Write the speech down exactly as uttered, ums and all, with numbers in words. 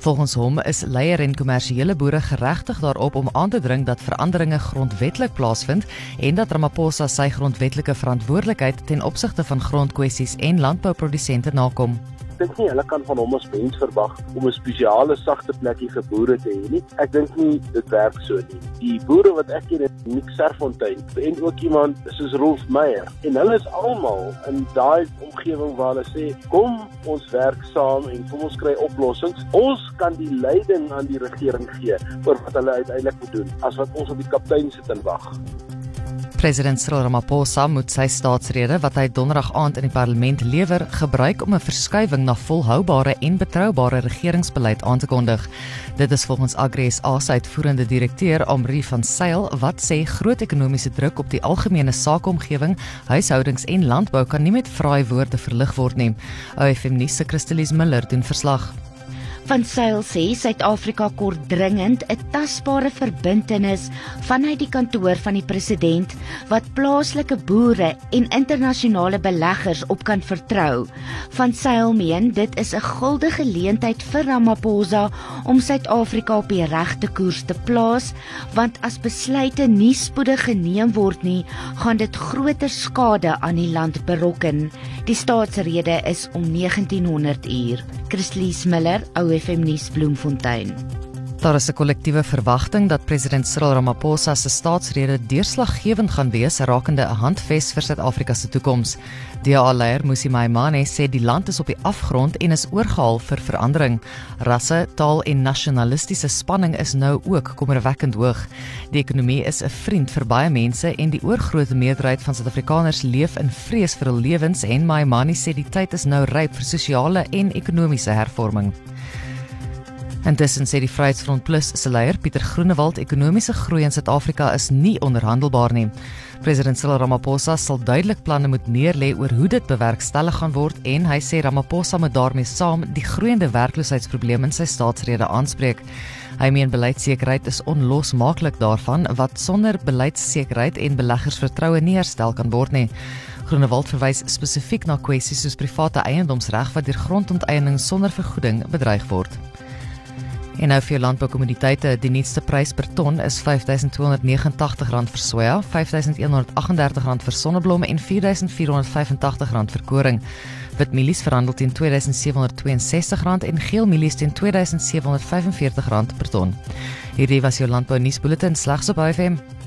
Volgens hom is leier en kommersiële boere geregtig daarop om aan te dring dat veranderinge grondwetlik plaasvind en dat Ramaphosa sy grondwetlike verantwoordelikheid ten opsigte van grondkwessies en landbouprodusente nakom. Ek dink nie hulle kan van hom as mens verwag om 'n spesiale sagte plekkie vir boere te hê nie. Ek dink nie dit werk so nie. Die boere wat ek ken, Nick Serfontein en ook iemand soos Rolf Meyer, en hulle is almal in daai omgewing waar hulle sê, kom ons werk saam en kom ons kry oplossings. Ons kan die leiding aan die regering gee oor wat hulle uiteindelik moet doen, as wat ons op die kaptein sit en wag. President Cyril Ramaphosa moet sy staatsrede wat hy donderdag aand in die parlement lewer, gebruik om 'n verskuiwing na volhoubare en betroubare regeringsbeleid aan te kondig. Dit is volgens Agri S A se uitvoerende direkteur Omri van Sail wat sê groot ekonomiese druk op die algemene sakeomgewing, huishoudings en landbou kan nie met fraai woorde verlig word nie. O F M nuus se Christelis Miller doen verslag. Van Sail sê Suid-Afrika kort dringend 'n tasbare verbintenis vanuit die kantoor van die president wat plaaslike boere en internasionale beleggers op kan vertrou. Van Sail meen dit is 'n gulde geleentheid vir Ramaphosa om Suid-Afrika op die regte koers te plaas, want as besluite nie spoedig geneem word nie, gaan dit groter skade aan die land berokken. Die staatsrede is om negentienhonderd uur. Christelis Miller, O F M nuus Bloemfontein. Daar is 'n kollektiewe verwagting dat president Cyril Ramaphosa se staatsrede deurslaggewend gaan wees rakende 'n handves vir Suid-Afrika se toekoms. D A A-leier Mmusi Maimane sê die land is op die afgrond en is oorgehaal vir verandering. Rasse, taal en nasionalistiese spanning is nou ook kommerwekkend hoog. Die ekonomie is 'n vriend vir baie mense en die oorgrootste meerderheid van Suid-Afrikaners leef in vrees vir hul lewens en Maimane sê die tyd is nou ryp vir sosiale en ekonomiese hervorming. Intussen sê die Vryheidsfront Plus se leier Pieter Groenewald ekonomiese groei in Suid-Afrika is nie onderhandelbaar nie. President Cyril Ramaphosa sal duidelik planne moet neerlê oor hoe dit bewerkstellig gaan word en hy sê Ramaphosa moet daarmee saam die groeiende werkloosheidsprobleem in sy staatsrede aanspreek. Hy meen beleidssekerheid is onlosmaaklik daarvan wat sonder beleidssekerheid en beleggersvertroue nie herstel kan word nie. Groenewald verwys spesifiek na kwessies soos private eiendomsreg wat deur grondonteiening sonder vergoeding bedreig word. En nou vir jou landboukommoditeite, die nuutste prys per ton is vyf duisend tweehonderd vyf ag tig rand vir soja, vyf duisend een honderd agt en dertig rand vir sonneblom en vier duisend vier honderd vyf en tagtig rand vir koring. Witmielies verhandel teen twee duisend sewe honderd twee en sestig rand en geelmielies teen twee duisend sewe honderd vyf en veertig rand per ton. Hierdie was jou landbou nuusbulletin slegs op O F M.